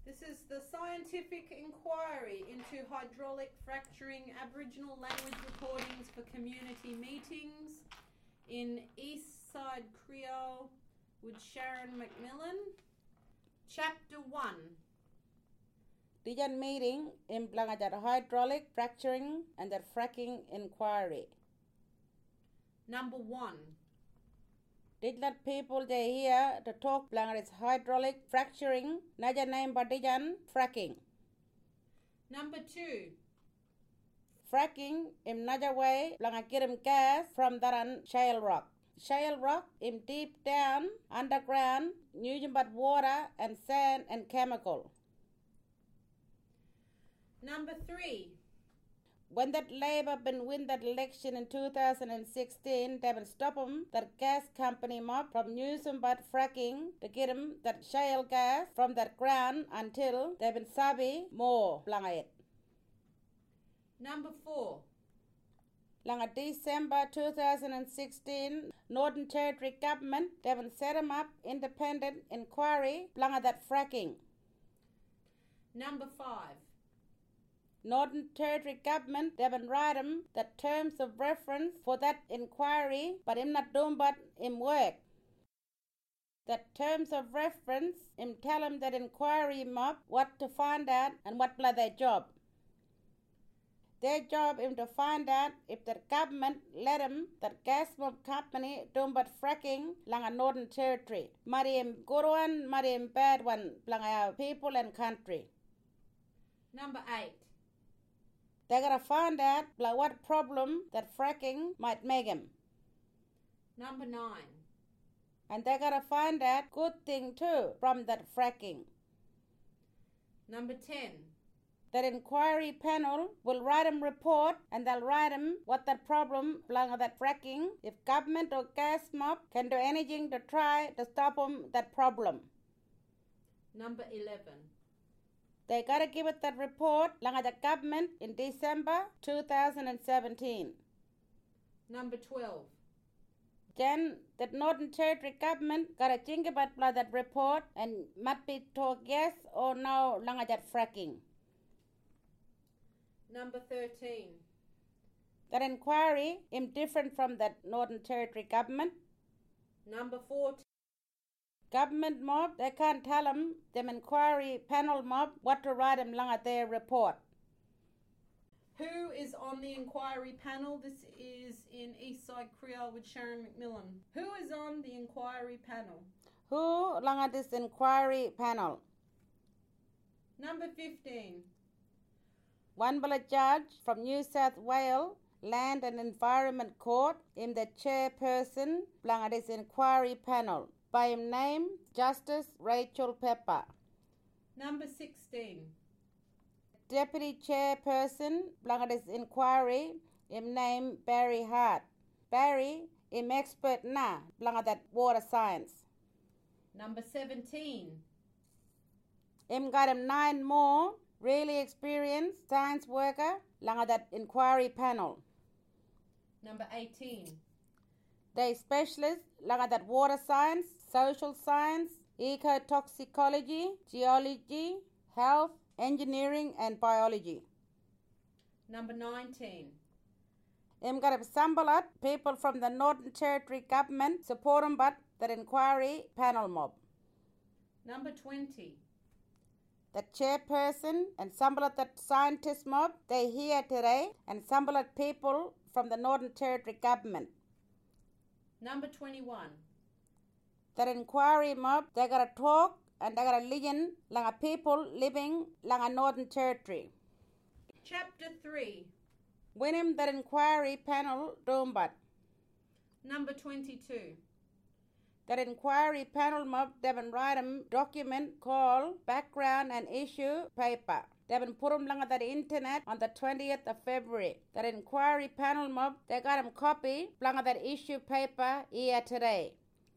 This is the scientific inquiry into hydraulic fracturing Aboriginal language recordings for community meetings in Eastside Creole with Sharon McMillan. Chapter 1. Region meeting in Blangajar hydraulic fracturing and the fracking inquiry. Number 1. Did let people they hear to talk Blangajar hydraulic fracturing, Naja name Badijan fracking. Number 2. Fracking in Naja way Blangakirim gas from Daran shale rock. Shale rock in deep down underground, using but water and sand and chemical. Number 3. When that Labour been win that election in 2016, they been stop 'em that gas company mob from using but fracking to get 'em that shale gas from that ground until they been sabi more blanga it. Number 4. Langa December 2016, Northern Territory government they been set 'em up independent inquiry blanga that fracking. Number 5. Northern Territory government they been write 'em the terms of reference for that inquiry, but him not doing but him work. The terms of reference him tell 'em that inquiry mob what to find out and what play their job. Their job is to find out if the government let 'em that gas mob company doing but fracking langa Northern Territory. Mari him good one, mari him bad one, langa our people and country. Number 8. They gotta find out like what problem that fracking might make him. Number 9. And they gotta find out good thing too from that fracking. Number 10. That inquiry panel will write 'em report and they'll write 'em what that problem belong that fracking. If government or gas mob can do anything to try to stop 'em that problem. Number 11. They gotta give it that report along the government in December 2017. Number 12. Then the Northern Territory government gotta think about that report and might be talk yes or no along that fracking. Number 13. That inquiry is different from that Northern Territory government. Number 14. Government mob, they can't tell them inquiry panel mob what to write them along at their report. Who is on the inquiry panel? This is in Eastside Creole with Sharon McMillan. Who is on the inquiry panel? Who along at this inquiry panel? Number 15. One bullet judge from New South Wales Land and Environment Court in the chairperson along at this inquiry panel. By him name, Justice Rachel Pepper. Number 16. Deputy Chairperson, belong this inquiry, him name Barry Hart. Barry, him expert na, belong that water science. Number 17. Him got him 9 more, really experienced science worker, belong that inquiry panel. Number 18. They specialists like that water science, social science, ecotoxicology, geology, health, engineering and biology. Number 19. Him got assembled people from the Northern Territory government support him but that inquiry panel mob. Number 20. The chairperson and assembled that scientist mob they here today and assembled people from the Northern Territory government. Number 21. That inquiry mob, they gotta talk and they gotta listen like people living like a Northern Territory. Chapter 3. When him that inquiry panel dombat. Number 22. That inquiry panel mob, they been write 'em document called background and issue paper. They been put 'em along the internet on the 20th of February. That inquiry panel mob, they got 'em copy along that issue paper here today.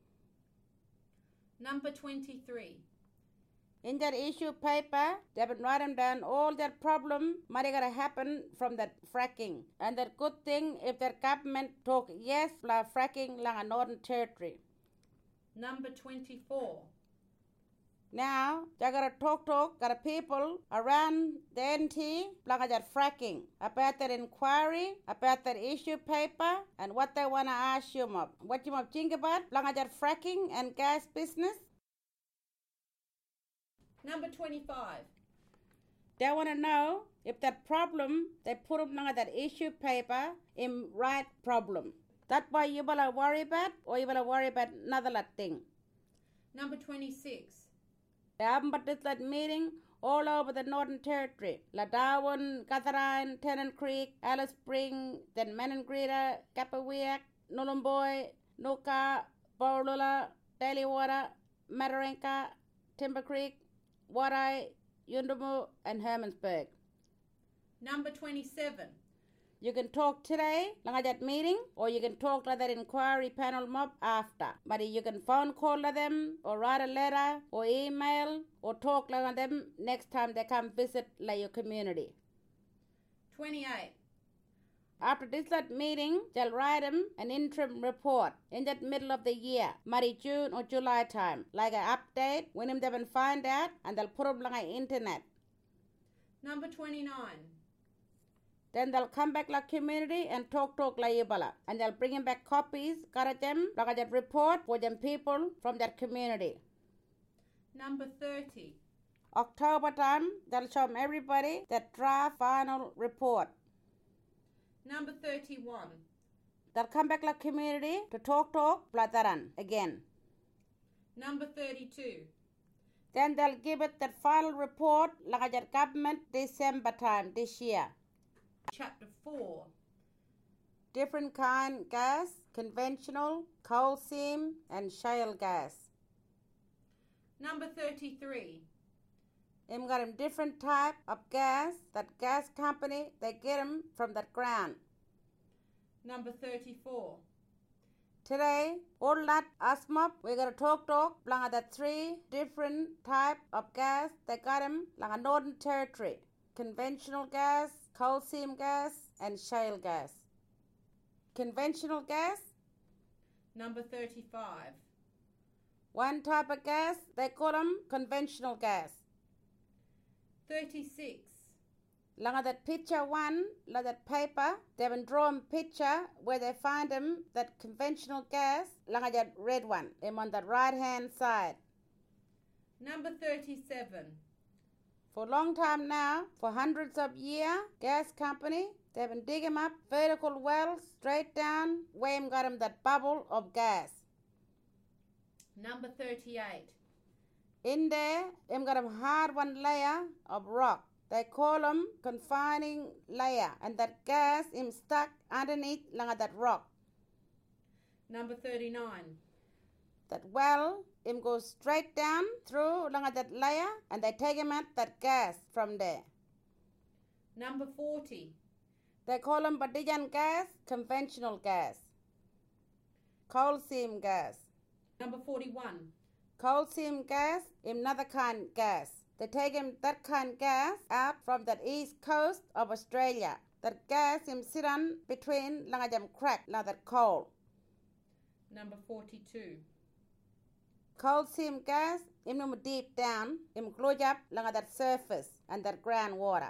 Number 23. In that issue paper, they been writing down all that problem might gonna happen from that fracking. And that good thing if that government talk yes la fracking along a Northern Territory. Number 24. Now, I gotta talk, gotta people around the NT, like that fracking, about that inquiry, about that issue paper, and what they wanna ask you mob. What you mob think about, like that fracking and gas business? Number 25. They wanna know if that problem they put up like that issue paper in right problem. That's why you better worry about, or you better worry about another thing. Number 26. They haven't that meeting all over the Northern Territory. La Darwin, Catherine, Tennant Creek, Alice Spring, then Menangreta, Kapawiak, Nulumboy, Nuka, Borlula, Daily Water, Mataranka, Timber Creek, Warai, Yundamu, and Hermansburg. Number 27. You can talk today, like that meeting, or you can talk like that inquiry panel mob after. But you can phone call them, or write a letter, or email, or talk like them next time they come visit like your community. 28. After this that meeting, they'll write them an interim report in that middle of the year, maybe June or July time, like an update when they can find out, and they'll put them like an internet. Number 29. Then they'll come back like community and talk like Ibala. And they'll bring back copies, got them, like that report for them people from that community. Number 30. October time, they'll show them everybody that draft final report. Number 31. They'll come back like community to talk Plataran again. Number 32. Then they'll give it that final report like that government December time this year. Chapter 4. Different kind gas, conventional, coal seam, and shale gas. Number 33. Them got them different type of gas, that gas company, they get them from that ground. Number 34. Today, all that asmop, we're gonna talk like the 3 different type of gas, they got them like a Northern Territory. Conventional gas, coal seam gas, and shale gas. Conventional gas? Number 35. One type of gas, they call them conventional gas. 36. Like that picture 1, like that paper, they've been drawn picture where they find them, that conventional gas, like that red one, them on the right hand side. Number 37. For a long time now, for hundreds of years, gas company, they've been digging up vertical wells straight down where them got them that bubble of gas. Number 38. In there, them got them hard one layer of rock. They call them confining layer, and that gas is stuck underneath like that rock. Number 39. That well, him goes straight down through like that layer, and they take him out that gas from there. Number 40. They call them Badijan gas, conventional gas. Coal seam gas. Number 41. Coal seam gas is another kind gas. They take him that kind gas out from that east coast of Australia. That gas him sit on between like them crack like that coal. Number 42. Coal seam gas him no deep down, him close up like that surface and that groundwater.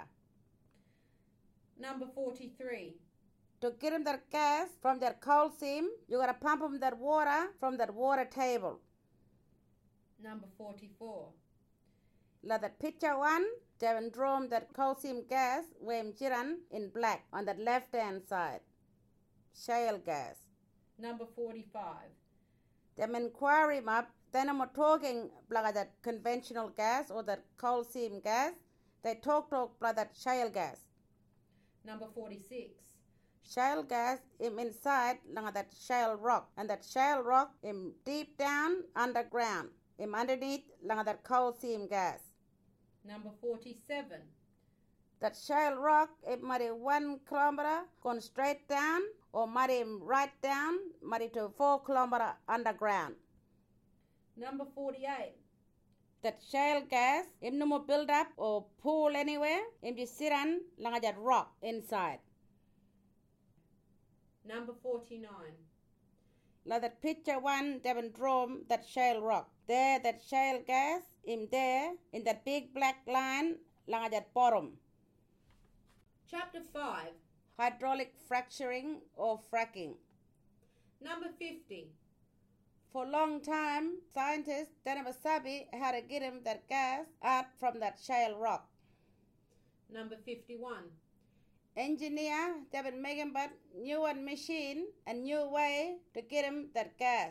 Number 43. To get him that gas from that coal seam, you gotta pump him that water from that water table. Number 44. Like that picture 1, they have drawn that coal seam gas where him jiran in black on that left hand side. Shale gas. Number 45. Them inquiry map, then I'm talking like that conventional gas or that coal seam gas. They talk like that shale gas. Number 46. Shale gas is inside like that shale rock, and that shale rock is deep down underground. Is underneath like that coal seam gas. Number 47. That shale rock, it might be 1 kilometer going straight down, or might be right down, might be to 4 kilometer underground. Number 48. That shale gas, if no more build up or pool anywhere, if you sit on like that rock inside. Number 49. La that picture one Devon drum that shale rock. There that shale gas in there in that big black line lang that bottom. Chapter 5. Hydraulic fracturing or fracking. Number 50. For a long time, scientists never sabi how to get him that gas out from that shale rock. Number 51. Engineer Devon make him but new one machine and new way to get him that gas.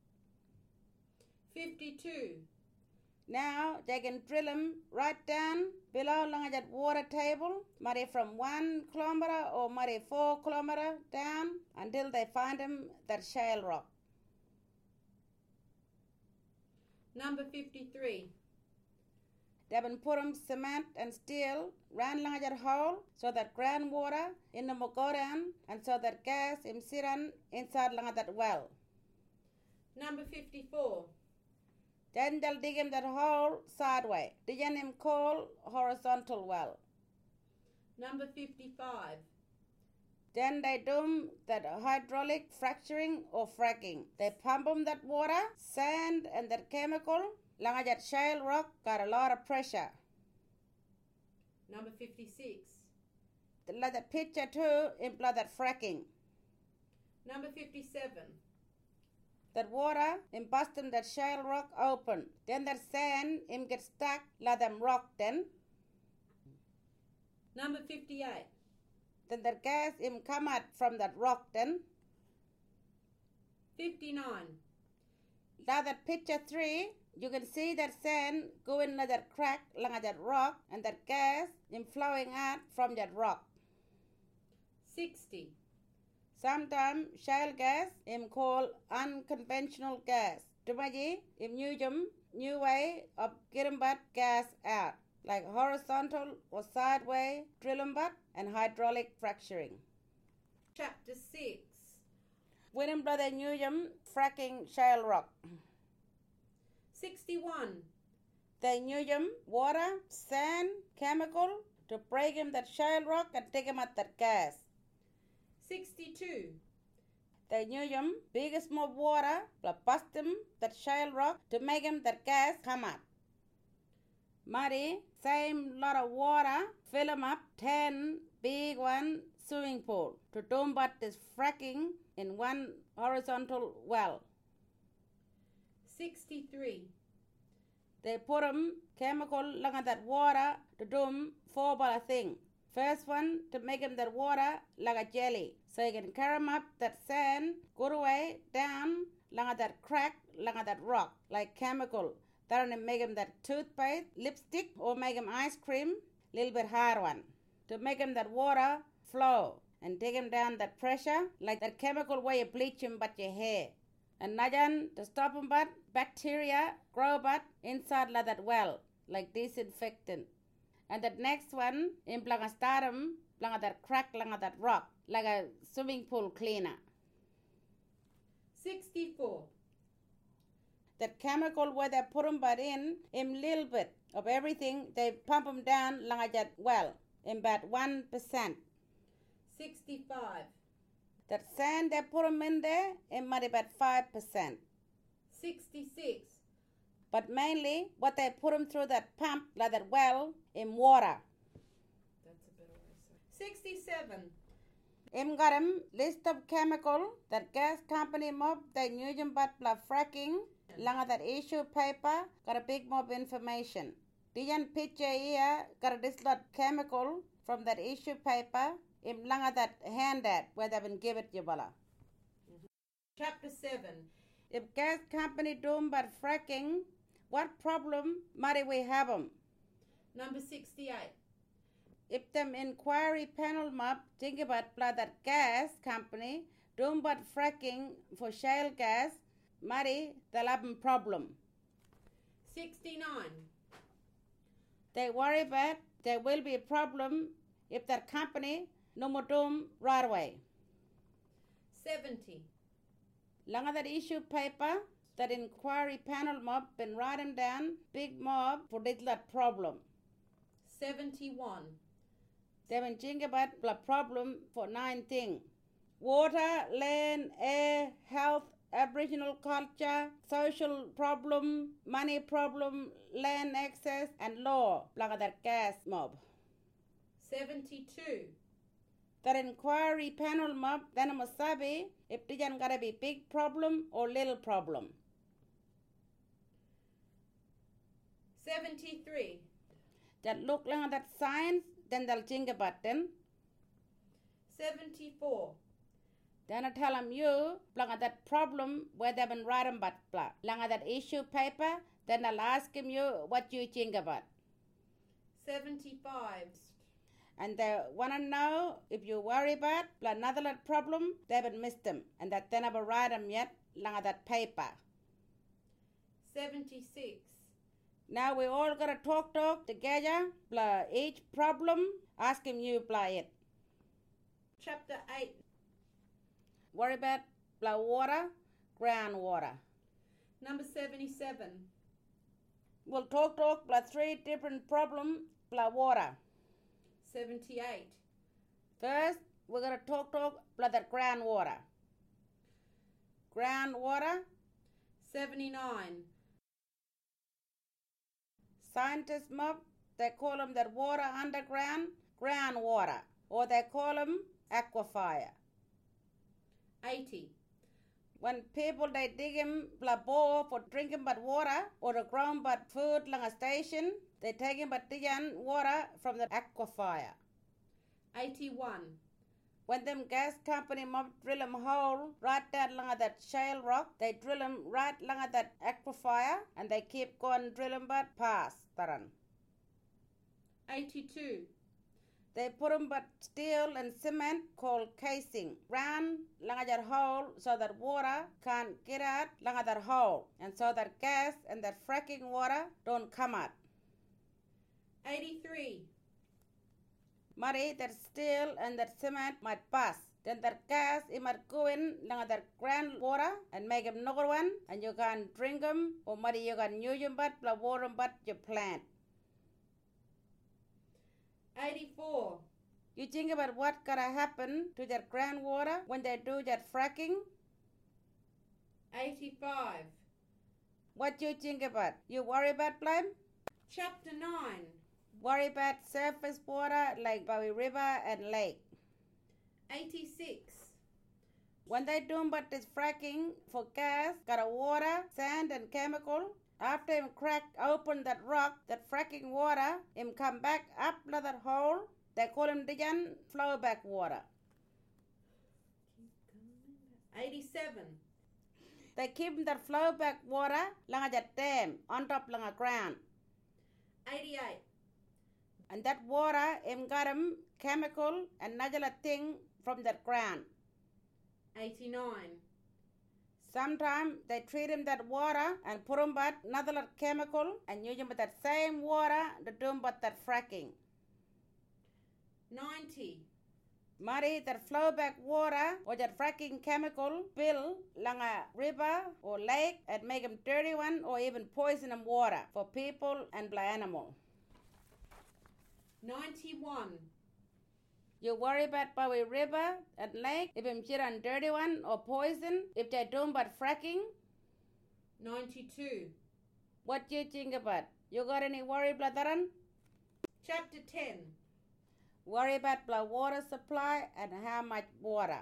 52. Now they can drill him right down below along that water table, maybe from 1 kilometer or maybe 4 kilometer down until they find him that shale rock. Number 53. They can put him cement and steel round along that hole so that groundwater in them will go down and so that gas is sitting inside along that well. Number 54. Then they'll dig him that hole sideways. Digging him called horizontal well. Number 55. Then they do that hydraulic fracturing or fracking. They pump them that water, sand and that chemical. Long that shale rock got a lot of pressure. Number 56. Like that picture too imply that fracking. Number 57. That water in busting that shale rock open. Then that sand him get stuck like them rock then. Number 58. Then that gas him come out from that rock then. 59. Now that picture 3, you can see that sand go in that crack along that rock and that gas him flowing out from that rock. 60. Sometimes shale gas is called unconventional gas. Tumaji is new way of getting that gas out, like horizontal or sideways drilling but and hydraulic fracturing. Chapter 6. When brother Newham fracking shale rock. 61. They Newham water, sand, chemical to break him that shale rock and take him out that gas. 62. They Newham biggest more water, plus bust him that shale rock to make him that gas come out. Muddy, same lot of water, fill him up 10 big one swimming pool to do but this fracking in one horizontal well. 63. They put him chemical along that water to do 4 ball thing. First one to make him that water like a jelly, so you can carry him up that sand, go away down along that crack, along that rock, like chemical. Then make him that toothpaste, lipstick, or make him ice cream, little bit hard one. To make him that water flow and take him down that pressure, like that chemical way you bleach him but your hair. And najan to stop him but bacteria grow but inside like that well, like disinfectant. And that next one, in planga start him, planga that crack, planga that rock, like a swimming pool cleaner. 64. That chemical where they put them but in little bit of everything, they pump them down like that well, in about 1%. 65. That sand they put them in there, in might about 5%. 66. But mainly, what they put them through that pump, like that well, in water. That's a better way to say. 67. Got him list of chemical that gas company mob they knew him but fracking. Langa that issue paper got a big mob information. Diyan picture here got this lot chemical from that issue paper. Langa that handout where they've been given you bala. Chapter 7. If gas company doing but fracking, what problem might we have them? Number 68. If them inquiry panel mob think about that gas company doing but fracking for shale gas, mighty they'll have a problem. 69. They worry about there will be a problem if that company no more doom right away. 70. Long that issue paper, that inquiry panel mob been writing down big mob for that problem. 71. They've been thinking about the problem for 9 things. Water, land, air, health, Aboriginal culture, social problem, money problem, land access, and law, like that gas mob. 72. That inquiry panel mob, then must sabi if the gotta be big problem or little problem. 73. That look like that science, then they'll think about them. 74. Then I tell them you, like that problem where they've been writing about, like that issue paper, then I'll ask him you what you think about. 75. And they want to know if you worry about another problem, they haven't missed them. And that they never write them yet, like that paper. 76. Now we all got to talk together, each problem, asking you it. Chapter 8. Worry about water, groundwater. Number 77. We'll talk 3 different problems, water. 78. First, we're going to talk the groundwater. Groundwater. 79. Scientists mob, they call them that water underground, groundwater, or they call them aquifer. 80. When people they dig him bore for drinking but water or the ground but food like a station, they take him but water from the aquifer. 81. When them gas company mob drill them hole right there like that shale rock, they drill them right like that aquifer and they keep going drilling but past. 82. They put them but steel and cement called casing round like that hole so that water can't get out like that hole and so that gas and that fracking water don't come out. 83. Muddy, that steel and that cement might pass. Then that gas, it might go in like that groundwater and make another one and you can drink them or muddy you can use them but water but your plant. 84. You think about what gonna happen to that groundwater when they do that fracking? 85. What you think about? You worry about blame? Chapter 9. Worry about surface water like Bowie River and lake. 86. When they do but this fracking for gas, got a water, sand and chemical, after him crack open that rock, that fracking water, him come back up to that hole, they call him the flow back water. 87. They keep that flow back water like that dam on top like a ground. 88. And that water him got him chemical and another thing from that ground. 89. Sometimes they treat him that water and put him but another chemical and use him with that same water to do him but that fracking. 90. Muddy, that flow back water or that fracking chemical spill along a river or lake and make him dirty one or even poison him water for people and animal. 91. You worry about Bowie River and lake if him shit on dirty one or poison if they do but fracking? 92. What do you think about? You got any worry about that? Chapter 10. Worry about the water supply and how much water.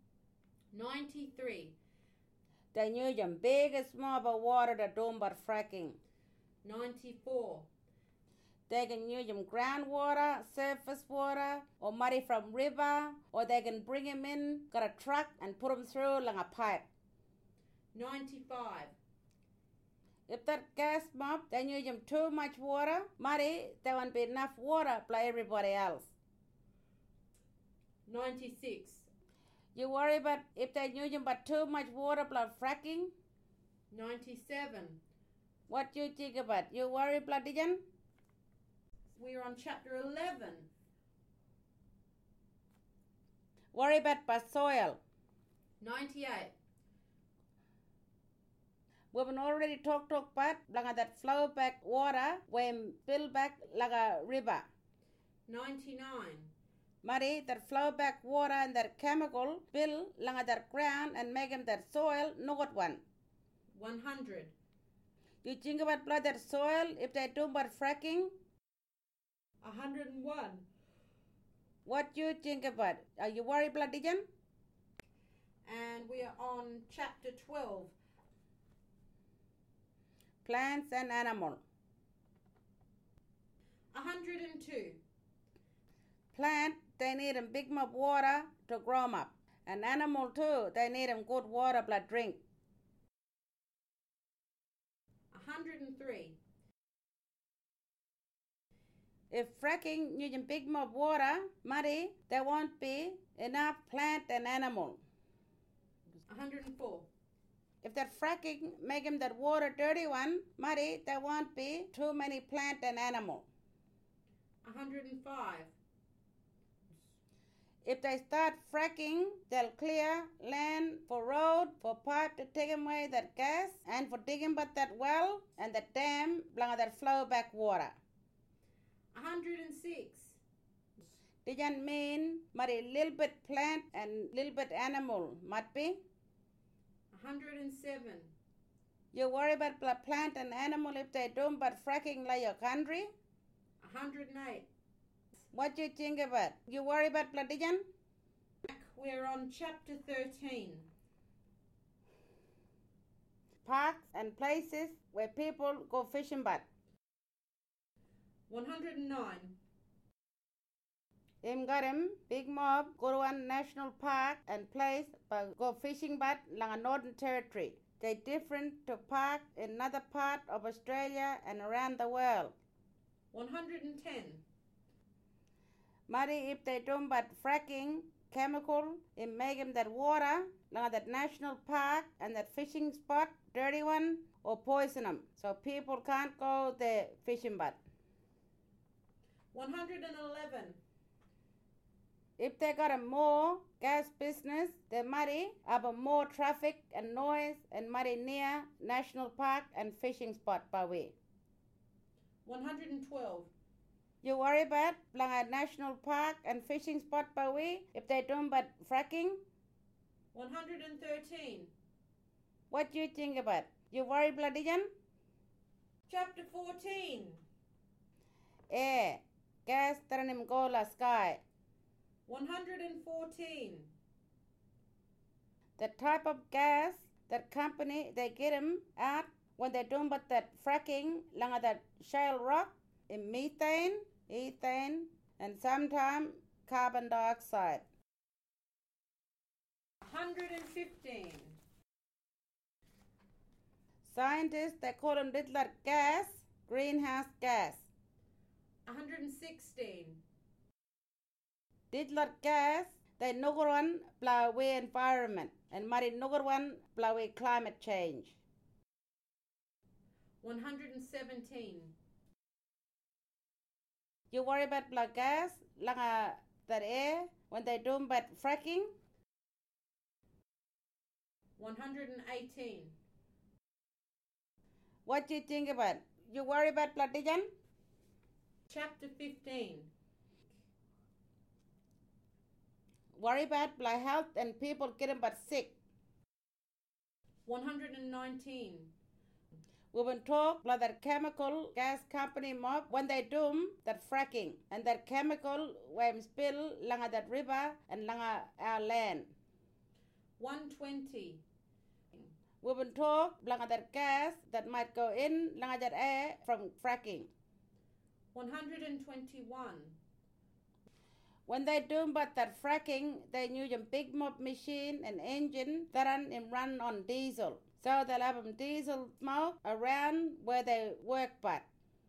93. They use them big and small but water to do but fracking. 94. They can use them groundwater, surface water, or muddy from river, or they can bring them in, got a truck, and put them through like a pipe. 95. If that gas mob, they use them too much water, muddy, there won't be enough water for everybody else. 96. You worry about if they use them but too much water for fracking? 97. What do you think about? You worry about it? We're on chapter 11. Worry about soil. 98. We've been already talked about like that flow back water when build back like a river. 99. muddy that flow back water and that chemical spill langa that ground and make them that soil not one. 100. You think about blood that soil if they do but fracking? 101. What you think about? Are you worried blood Dijan? And we are on chapter 12. Plants and animal. 102. Plant, they need a big mop water to grow up. And animal too, they need a good water blood drink. 103. If fracking using big mop water, muddy, there won't be enough plant and animal. 104. If that fracking make him that water dirty one, muddy, there won't be too many plant and animal. 105. If they start fracking, they'll clear land for road, for pipe to take away that gas, and for digging but that well and the dam belong that flow back water. 106. Doesn't mean muddy little bit plant and little bit animal, might be. 107. You worry about plant and animal if they don't but fracking like your country? 108. What do you think about? You worry about Platijan? We're on chapter 13. Parks and places where people go fishing but. 109. Imgarim, Big Mob, Goruan National Park and place but go fishing but lang Northern Territory. They different to park in another part of Australia and around the world. 110. Muddy if they don't but fracking chemical it make them that water like that national park and that fishing spot dirty one or poison them so people can't go there fishing but. 111. If they got a more gas business they muddy have a more traffic and noise and muddy near national park and fishing spot by way. 112. You worry about a national park and fishing spot by way if they don't but fracking? 113. What do you think about? You worry Bladijan? Chapter 14. Air, gas taranim gola sky. 114. The type of gas that company they get them out when they don't but that fracking langa that shale rock in methane, ethane, and sometimes carbon dioxide. 115. Scientists, they call them little gas, greenhouse gas. 116. Little gas, they nugaran blow away environment and mari nugaran blow away climate change. 117. You worry about blood gas, langa that air when they do but fracking? 118. What do you think about? You worry about Platijan? Chapter 15. Worry about blood health and people getting but sick. 119. We will talk about that chemical gas company mob when they do that fracking and that chemical when spill langa that river and langa our land. 120. We will talk about that gas that might go in langa that air from fracking. 121. When they do but that fracking, they use a big mob machine and engine that run on diesel. So they'll have diesel smoke around where they work but.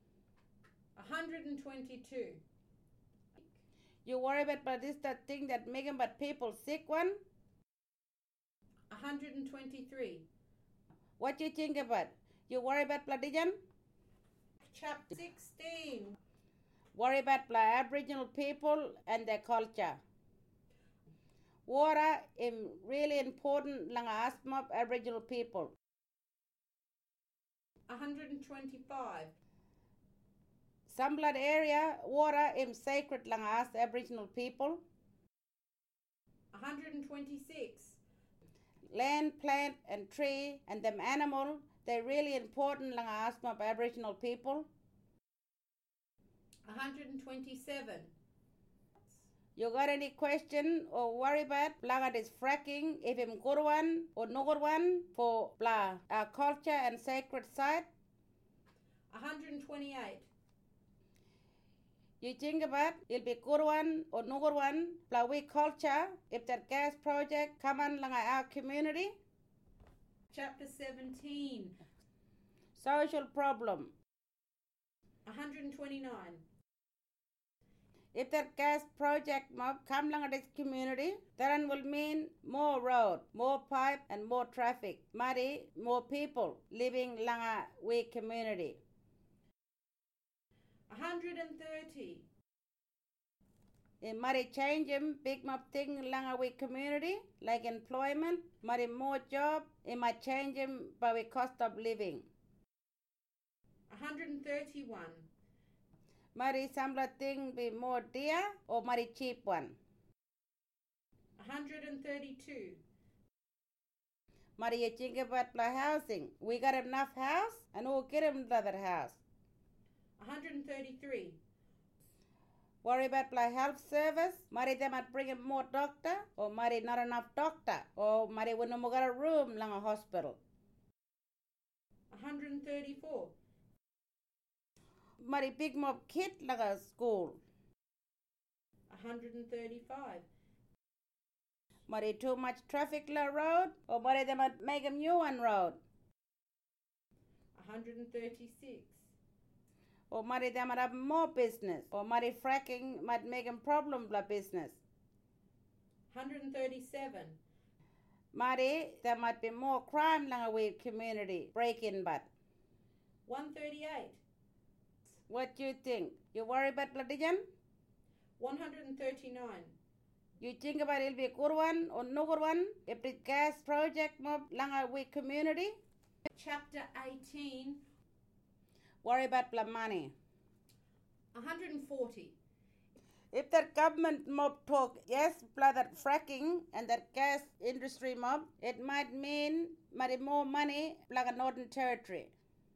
122. You worry about this that thing that make them but people sick one? 123. What do you think about? You worry about Platijan? Chapter 16. Worry about Aboriginal people and their culture. Water is really important langa asthma of Aboriginal people. 125. Some blood area water im sacred langa us Aboriginal people. 126. Land, plant, and tree, and them animal, they're really important langa us mob Aboriginal people. 127. You got any question or worry about langa this fracking, if im good one or no good one for blah our culture and sacred site? 128. You think about it'll be good one or no good one, blah we culture, if that gas project come on langa our community? Chapter 17. Social problem. 129. If that gas project mob come along this community, then will mean more road, more pipe, and more traffic. Muddy, more people living along we community. 130. It might change him big mob thing along we community, like employment, might more job. It might change him by the cost of living. 131. Might some thing be more dear or might cheap one. 132. Might you think about the housing? We got enough house and we'll get him the other house. 133. Worry about the health service? Might they might bring him more doctor or might not enough doctor or might we no more got a room lang a hospital. 134. Mighty big mob kid like a school. 135. Mighty too much traffic la road or mighty they might make a new one road. 136. Or mighty they might have more business or mighty fracking might make him problem la business. 137. Mighty there might be more crime lang a we community break-in but. 138. What do you think? You worry about Ladijan? 139. You think about it'll be a good one or no good one? If the gas project mob langa we community? Chapter 18. Worry about the money. 140. If that government mob talk, yes, blah that fracking and that gas industry mob, it might mean mighty more money like a Northern Territory.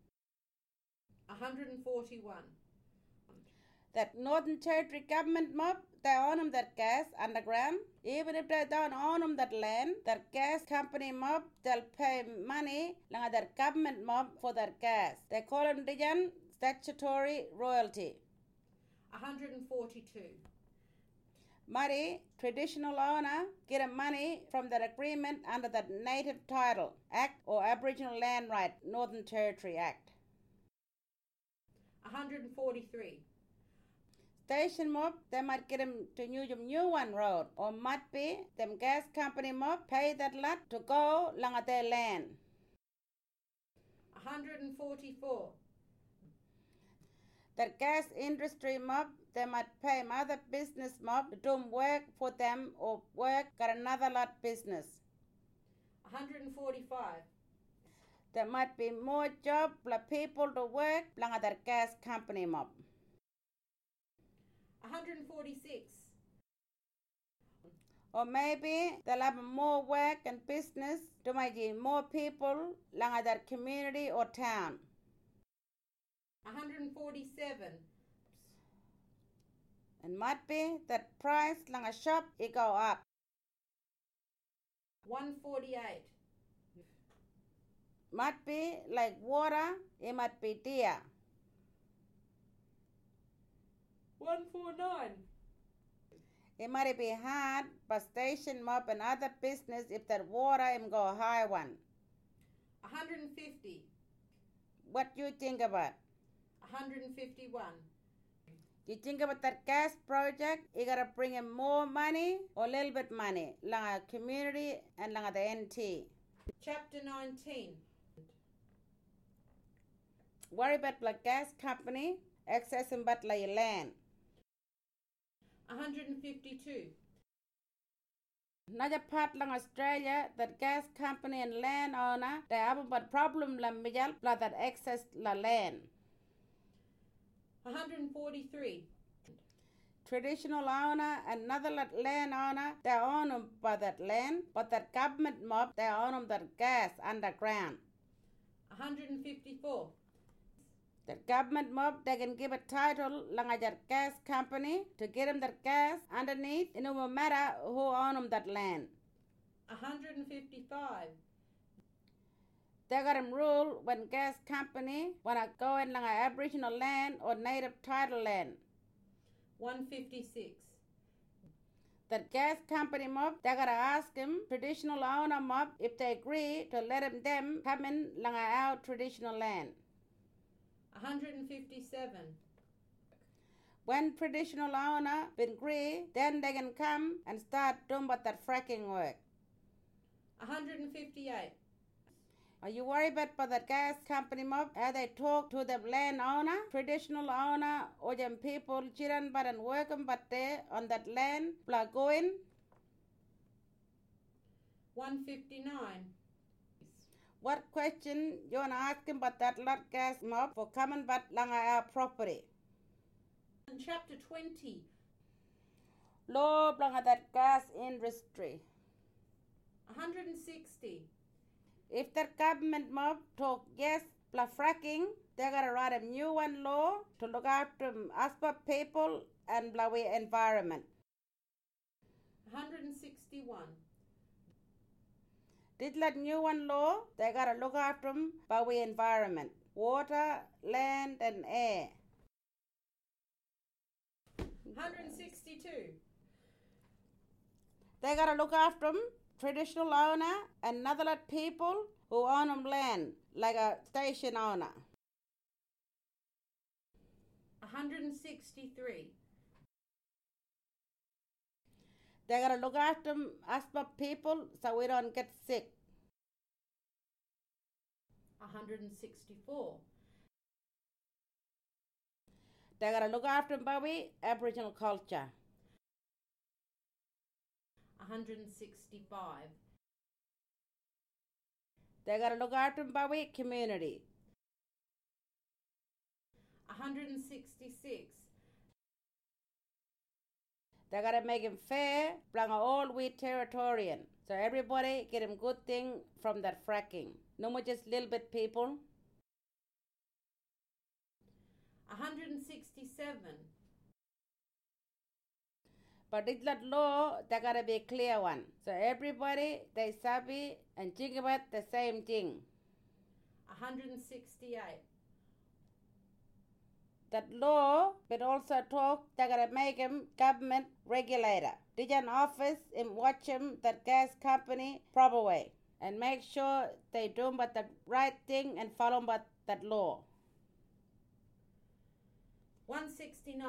141. That Northern Territory government mob, they own them that gas underground. Even if they don't own them that land, that gas company mob, they'll pay money like that government mob for that gas. They call them the statutory royalty. 142. Mighty traditional owner get a money from that agreement under that Native Title Act or Aboriginal Land Right Northern Territory Act. 143. Station mob, they might get them to new one road or might be them gas company mob pay that lot to go along at their land. 144. That gas industry mob, they might pay other business mob to do work for them or work got another lot business. 145. There might be more job for people to work along at that gas company mob. 146. Or maybe they'll have more work and business to make more people along at that community or town. 147. And might be that price along a shop it go up. 148. Might be like water, it might be dear. 149. It might be hard, but station mob and other business if that water him go high one. 150. What do you think about? 151. You think about that gas project, you gotta bring in more money or a little bit money, like a community and like the NT. Chapter 19. Worry about the gas company, accessing but like land. 152. Another part lang Australia, that gas company and landowner, they have a problem la mijal, like that access la land. 143. Traditional owner and another landowner, they own them by that land, but that government mob, they own them that gas underground. 154. The government mob, they can give a title like that gas company to get them that gas underneath, and it won't matter who own them that land. 155. They got them rule when gas company wanna go in like Aboriginal land or native title land. 156. That gas company mob, they gotta ask him, traditional owner mob, if they agree to let them come in like our traditional land. 157. When traditional owner agree, then they can come and start doing what that fracking work. 158. Are you worried about that gas company mob? How they talk to the landowner, traditional owner, or them people children but and working but there on that land, blah going? 159. What question you wanna ask him about that lot gas mob for coming but along our property? In chapter 20. Law belong that gas industry. 160. If the government mob talk yes, blah fracking, they gotta write a new one law to look after us people and blah we environment. 161. Did that new one law, they gotta look after by we environment, water, land, and air. 162. They gotta look after traditional owner and another lot people who own land, like a station owner. 163. They gotta look after us people so we don't get sick. 164. They gotta look after Bowie Aboriginal culture. 165. They gotta look after Bowie community. 166. They gotta make him fair, belong all we Territorian. So everybody get him good thing from that fracking. No more just little bit people. 167. But it's that law, they gotta be a clear one. So everybody, they sabi and think about the same thing. 168. That law, but also talk, they gotta make him government regulator. Did an office and watch him, that gas company, proper way. And make sure they do but the right thing and follow but that law. 169.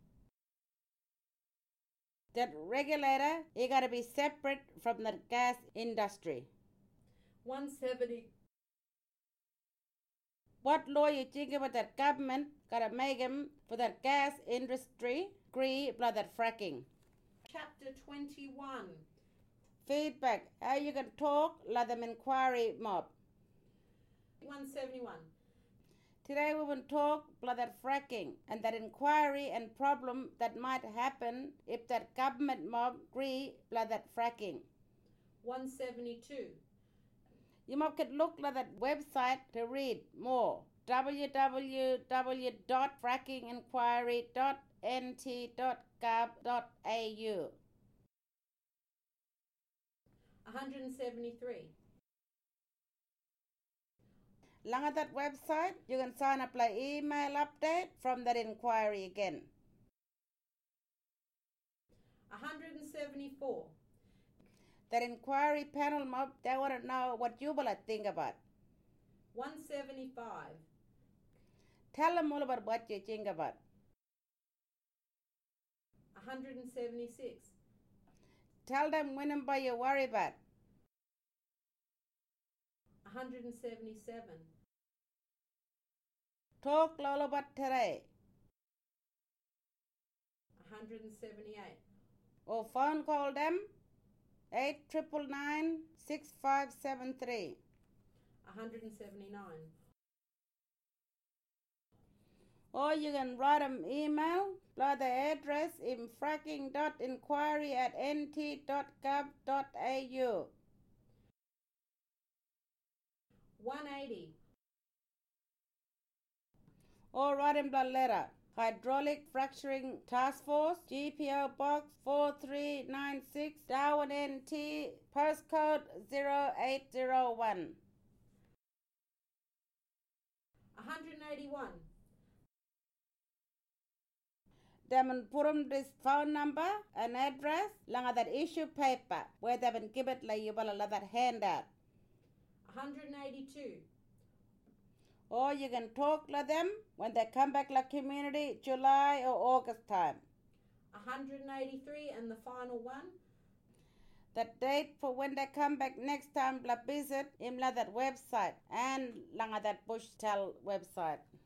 That regulator, he gotta be separate from the gas industry. 170. What law you think about that government gotta make him for that gas industry agree about that fracking? Chapter 21. Feedback, how you can talk like the inquiry mob. 171. Today we will talk about that fracking and that inquiry and problem that might happen if that government mob agree about that fracking. 172. You might could look at that website to read more. www.frackinginquiry.nt.gov.au. 173. Along at that website, you can sign up like email update from that inquiry again. 174. That inquiry panel mob, they want to know what you will think about. 175. Tell them all about what you think about. 176. Tell them when and by you worry about. 177. Talk all about today. 178. Or phone call them 899-6573. 179. Or you can write them email. By the address infracking.inquiry@nt.gov.au. 180. Or write them the letter. Hydraulic Fracturing Task Force, GPO Box 4396, Darwin NT, postcode 0801. 181. They will put them this phone number and address, langa that issue paper, where they will give it like you will that handout. 182. Or you can talk to them when they come back to community, July or August time. 183 and the final one. The date for when they come back next time to visit, that website and langa that Bushtel website.